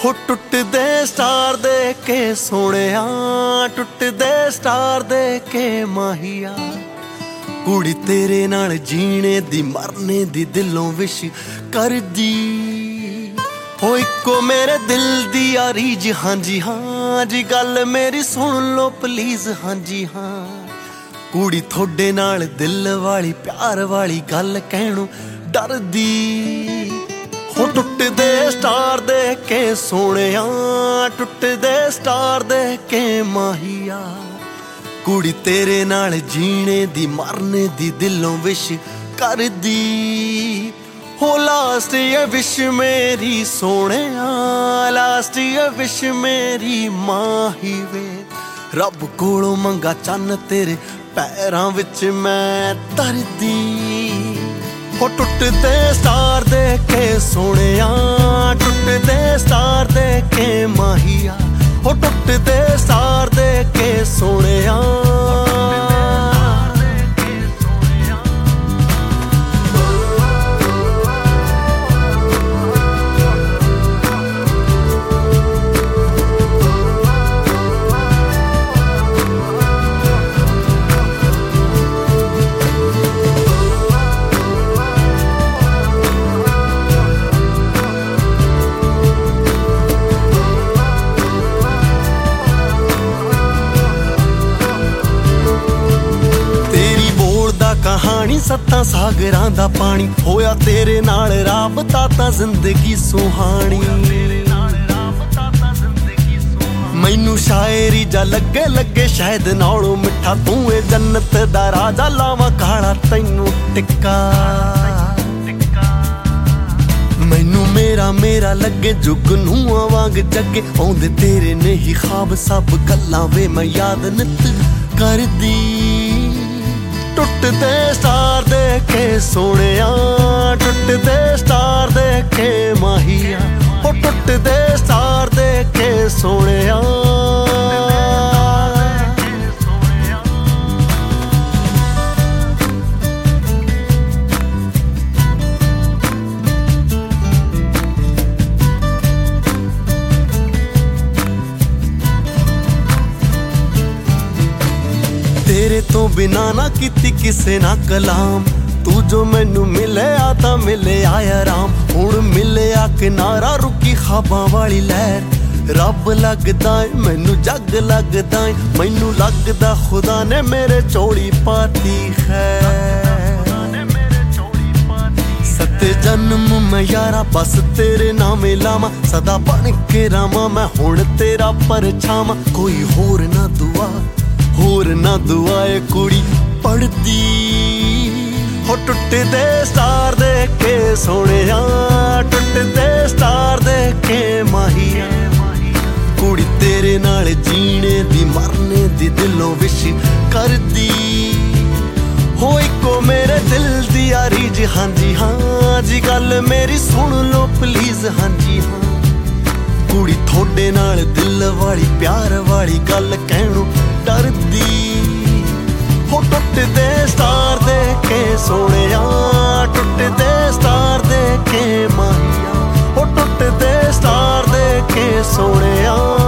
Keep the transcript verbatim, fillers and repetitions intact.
ਹੋ ਟੁੱਟਦੇ ਸਟਾਰ ਦੇ ਕੇ ਸੋਹਣਿਆ, ਟੁੱਟਦੇ ਸਟਾਰ ਦੇ ਕੇ ਮਾਹੀਆ। ਕੁੜੀ ਤੇਰੇ ਨਾਲ ਜੀਣੇ ਦੀ ਮਰਨੇ ਦੀ ਦਿਲੋਂ ਵਿਸ਼ ਕਰਦੀ। ਹੋ ਇੱਕੋ ਮੇਰੇ ਦਿਲ ਦੀ ਆ ਰੀਝ, ਹਾਂਜੀ ਹਾਂ ਜੀ ਗੱਲ ਮੇਰੀ ਸੁਣ ਲੋ ਪਲੀਜ਼, ਹਾਂਜੀ ਹਾਂ। ਕੁੜੀ ਤੁਹਾਡੇ ਨਾਲ ਦਿਲ ਵਾਲੀ ਪਿਆਰ ਵਾਲੀ ਗੱਲ ਕਹਿਣੋਂ ਡਰਦੀ। ਹੋ ਟੁੱਟਦੇ ਸਟਾਰ ਦੇ ਕੇ ਸੋਹਣਿਆ, ਟੁੱਟਦੇ ਸਟਾਰ ਦੇ ਕੇ ਮਾਹੀਆ। ਕੁੜੀ ਤੇਰੇ ਨਾਲ ਜੀਣੇ ਦੀ ਮਰਨੇ ਦੀ ਦਿਲੋਂ ਵਿਸ਼ ਕਰਦੀ। ਹੋ ਲਾਸਟ ਇਹ ਵਿਸ਼ ਮੇਰੀ ਸੋਹਣਿਆ, ਲਾਸਟ ਇਹ ਵਿਸ਼ ਮੇਰੀ ਮਾਹੀ ਵੇ। ਰੱਬ ਕੋਲੋਂ ਮੰਗਾ ਚੰਨ ਤੇਰੇ ਪੈਰਾਂ ਵਿੱਚ ਮੈਂ ਧਰਦੀ। ਹੋ ਟੁੱਟਦੇ ਸਟਾਰ ਦੇ ਕੇ ਸੋਹਣਿਆ, ਟੁੱਟਦੇ ਸਟਾਰ ਦੇ ਕੇ ਮਾਹੀਆ। ਹੋ ਟੁੱਟਦੇ ਸਟਾਰ ਦੇ ਕੇ ਸੋਹਣਿਆ। ਕਹਾਣੀ ਸੱਤਾਂ ਸਾਗਰਾਂ ਦਾ ਪਾਣੀ, ਹੋਇਆ ਤੇਰੇ ਨਾਲ ਰਾਬਤਾ ਤਾਂ ਜ਼ਿੰਦਗੀ ਸੁਹਾਣੀ। ਮੈਨੂੰ ਸ਼ਾਇਰੀ ਜਾ ਲੱਗੇ ਲੱਗੇ ਸ਼ਾਇਦ ਨਾਲੋਂ ਮਿੱਠਾ, ਤੂੰ ਏ ਜੰਨਤ ਦਾ ਰਾਜਾ ਲਾਵਾਂ ਕਾਲਾ ਤੈਨੂੰ ਟਿੱਕਾ। ਮੈਨੂੰ ਮੇਰਾ ਮੇਰਾ ਲੱਗੇ ਜੁਗ ਨੂੰ ਵਾਂਗ ਜੱਗੇ, ਆਉਂਦੇ ਤੇਰੇ ਨੇ ਹੀ ਖਾਬ ਸਭ ਗੱਲਾਂ ਵੇ ਮੈਂ ਯਾਦ ਨਿਤ ਕਰਦੀ। ਟੁੱਟਦੇ ਸਟਾਰ ਦੇ ਕੇ ਸੋਹਣਿਆ, ਟੁੱਟਦੇ ਸਟਾਰ ਦੇ ਕੇ ਮਾਹੀਆ। ਹੋ ਟੁੱਟਦੇ ਸਟਾਰ ਦੇ ਕੇ ਸੋਹਣਿਆ। ਤੇਰੇ ਤੋਂ ਬਿਨਾ ਨਾ ਕੀਤੀ ਕਿਸੇ ਨਾ ਕਲਾਮ, ਤੂੰ ਜੋ ਮੈਨੂੰ ਮਿਲਿਆ ਤਾਂ ਮਿਲਿਆ ਆਰਾਮ। ਹੁਣ ਮਿਲਿਆ ਕਿਨਾਰਾ ਰੁਕੀ ਖਾਬਾਂ ਵਾਲੀ ਲਹਿਰ। ਰੱਬ ਲੱਗਦਾ ਏ ਮੈਨੂੰ ਜੱਗ ਲੱਗਦਾ ਏ, ਮੈਨੂੰ ਲੱਗਦਾ ਖੁਦਾ ਨੇ ਮੇਰੇ ਝੋਲੀ ਪਾਤੀ ਖੈਰ। ਸੱਤੇ ਜਨਮ ਮੈਂ ਯਾਰਾ ਬਸ ਤੇਰੇ ਨਾਮੇ ਲਾਵਾਂ, ਸਦਾ ਬਣ ਕੇ ਰਾਵਾਂ ਮੈਂ ਹੁਣ ਤੇਰਾ ਪਰਛਾਵਾਂ। ਕੋਈ ਹੋਰ ਨਾ ਦੁਆ ਹੋਰ ਨਾ ਦੁਆਏ ਕੁੜੀ ਪੜਦੀ। ਹੋ ਟੁੱਟਦੇ ਸਟਾਰ ਦੇ ਕੇ ਸੋਹਣਿਆ, ਟੁੱਟਦੇ ਸਟਾਰ ਦੇ ਕੇ ਮਾਹੀਆ। ਕੁੜੀ ਤੇਰੇ ਨਾਲ ਜੀਣੇ ਦੀ ਮਰਨੇ ਦੀ ਦਿਲੋਂ ਵਿਸ਼ ਕਰਦੀ। ਹੋ ਇੱਕੋ ਮੇਰੇ ਦਿਲ ਦੀ ਆ ਰੀਝ, ਹਾਂਜੀ ਹਾਂ ਜੀ ਗੱਲ ਮੇਰੀ ਸੁਣ ਲੋ ਪਲੀਜ਼, ਹਾਂਜੀ ਹਾਂ। ਕੁੜੀ ਤੁਹਾਡੇ ਨਾਲ ਦਿਲ ਵਾਲੀ ਪਿਆਰ ਵਾਲੀ ਗੱਲ ਕਹਿਣੋਂ ਡਰਦੀ। ਹੋ ਟੁੱਟਦੇ ਸਟਾਰ ਦੇ ਕੇ ਸੋਹਣਿਆ, ਟੁੱਟਦੇ ਸਟਾਰ ਦੇ ਕੇ ਮਾਹੀਆ। ਹੋ ਟੁੱਟਦੇ ਸਟਾਰ ਦੇ ਕੇ ਸੋਹਣਿਆ।